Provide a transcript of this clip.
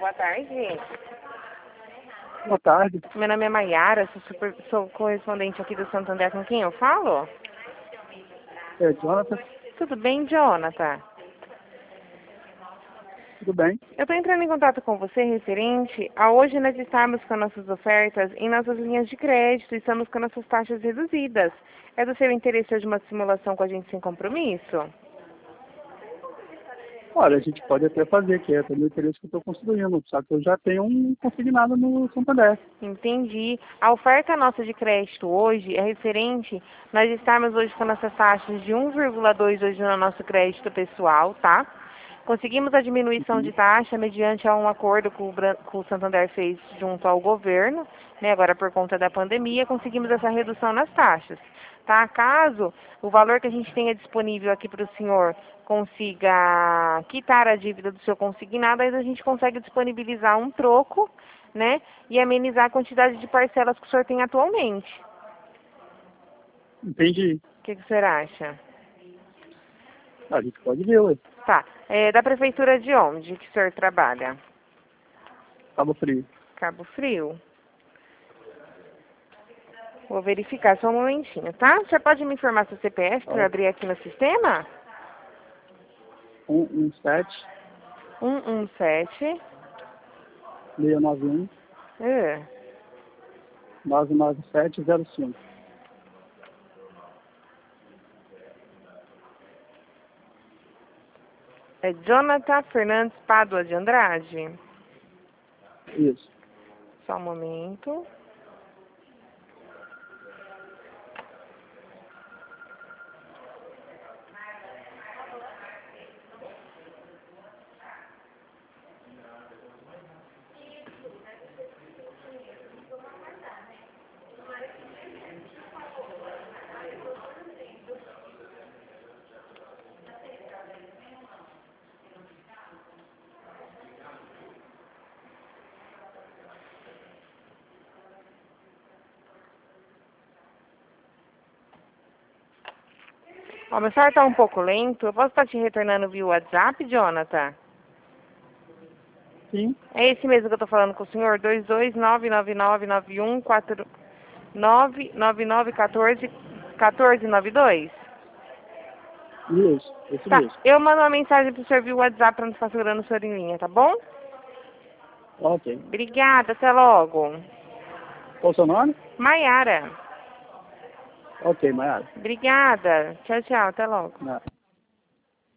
boa tarde. Boa tarde. Meu nome é Maiara, sou correspondente aqui do Santander. Com quem eu falo? É, Jonathan. Tudo bem, Jonathan? Tudo bem? Eu estou entrando em contato com você referente a hoje nós estarmos com nossas ofertas em nossas linhas de crédito e estamos com nossas taxas reduzidas. É do seu interesse hoje uma simulação com a gente sem compromisso? Olha, a gente pode até fazer, que é pelo interesse que eu estou construindo, só que eu já tenho um consignado no Santander. Entendi. A oferta nossa de crédito hoje é referente, nós estarmos hoje com nossas taxas de 1,2 hoje no nosso crédito pessoal, tá? Conseguimos a diminuição de taxa mediante um acordo que o Santander fez junto ao governo, né? Agora por conta da pandemia, conseguimos essa redução nas taxas, tá? Caso o valor que a gente tenha disponível aqui para o senhor consiga quitar a dívida do seu consignado, aí a gente consegue disponibilizar um troco, né? E amenizar a quantidade de parcelas que o senhor tem atualmente. Entendi. O que o senhor acha? A gente pode ver, ué. Tá. É da prefeitura de onde que o senhor trabalha? Cabo Frio. Cabo Frio. Vou verificar só um momentinho, tá? O senhor pode me informar seu CPF para eu abrir aqui no sistema? 117 117 691 é, 99705. é Jonathan Fernandes Pádua de Andrade. Isso. Só um momento. Ó, meu celular tá um pouco lento. Eu posso estar te retornando via WhatsApp, Jonathan? Sim. É esse mesmo que eu tô falando com o senhor? 22999914999141492? Isso. Esse Tá. mesmo. Eu mando uma mensagem pro senhor via WhatsApp pra não ficar segurando o senhor em linha, tá bom? Ok. Obrigada. Até logo. Qual o seu nome? Maiara. Ok, Maiara. Obrigada. Tchau, tchau. Até logo. Nada.